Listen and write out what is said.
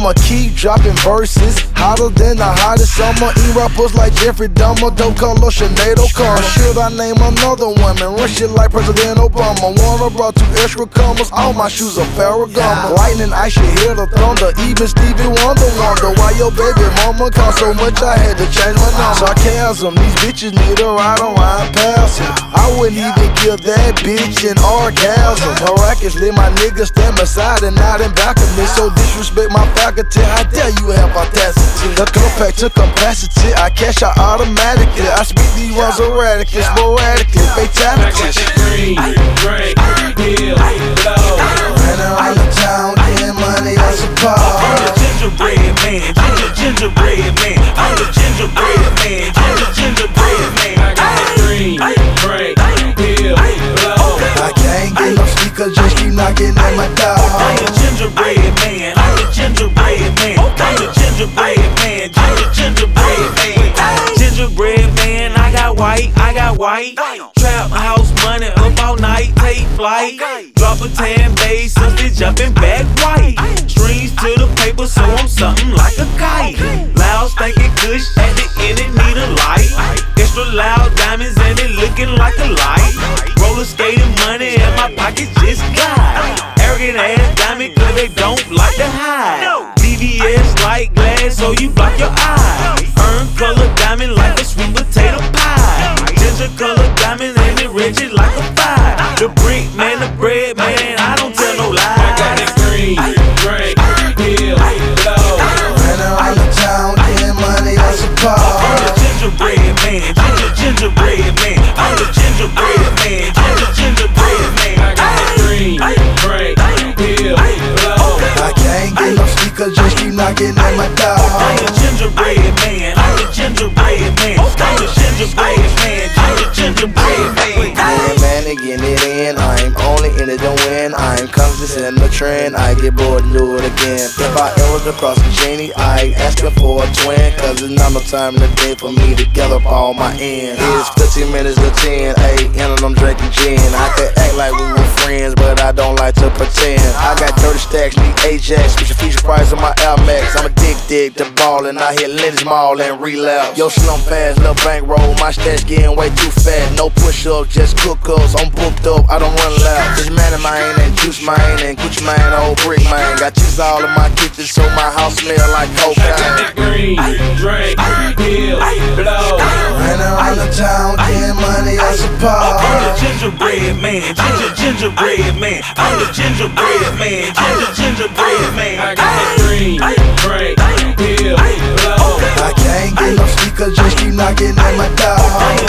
I'ma keep dropping verses, hotter than the hottest summer. Eat rappers like Jeffrey Dahmer, dope color Sinead O'Connor. Should I name another woman? Run shit like President Obama. Warner brought 2 extra commas, all my shoes are Ferragamo. Lightning, I should hear the thunder, even Stevie Wonder wonder why your baby mama cost so much I had to change my number. Sarcasm, these bitches need a ride around past him. I wouldn't even give that bitch an orgasm. Miraculously, my niggas stand beside and not in back of me. So disrespect my faculty, I dare you have audacity. The compact to capacity, I cash out automatically. I speak these ones erratically, sporadically, fatalities. Green, drink, deal, blow. Ran around the town, getting money, I suppose. I'm the gingerbread man, gingerbread man. I'm the gingerbread man, gingerbread man. I got the green, drink, deal, blow. I can't get no sneakers, just keep knocking at my door. I'm the gingerbread man, I'm the gingerbread man. I'm the gingerbread man, gingerbread man. Gingerbread man, I got white, I got white. Trap house money up all night, take flight. Drop a 10 bass, something jumping back white. Strings to the paper, so I'm something like a kite. Loud stinking kush, at the end it need a light. Extra loud diamonds and it looking like a light. Roller skating money in my pocket just got. Arrogant ass diamond, cause they don't like to hide. VVS like glass, so you block your eyes. Earn color diamond like a sweet potato pie. Ginger color diamond and it rigid like a fire. The brick man, the bread man, I don't tell no lies. I got the green, drink, deal, blow. Ran around the town, getting money, I suppose. I'm the gingerbread man, gingerbread man. I'm the gingerbread man, gingerbread man. I got the green, drink, deal, blow. I can't get no sneakers, just keep knocking at my door. I'm the gingerbread man, I'm the gingerbread man. I'm the gingerbread man, gingerbread man. Man, they getting it in. I'm only in it to win. I'm constantly setting the trend. I get bored and do it again. If I ever was across the genie, I ask her for a twin. Cause there's not no time in the day for me to gather up all my ends. It's 15 minutes to 10 a.m. and I'm drinking gin. I could act like we were friends, but I don't like to pretend. I got 30 stacks, need Ajax, feature price on my Air Max. I'm addicted to ballin'. I hit Lenny's Mall and relapse. Yo, slum fast, little bankroll. My stash getting way too fat. No push-ups, just cook-ups. I'm booked up, I don't run loud. This man of mine and juice mine and Gucci mine, old brick mine. Got cheese all in my kitchen, so my house smell like cocaine. Green, drink, deal, blow. Ran around the town, getting money, I suppose. I'm the gingerbread man, gingerbread man. I'm the gingerbread man, gingerbread man. I got the green, drink, deal, blow. I can't get no sneakers, just keep knocking at my door.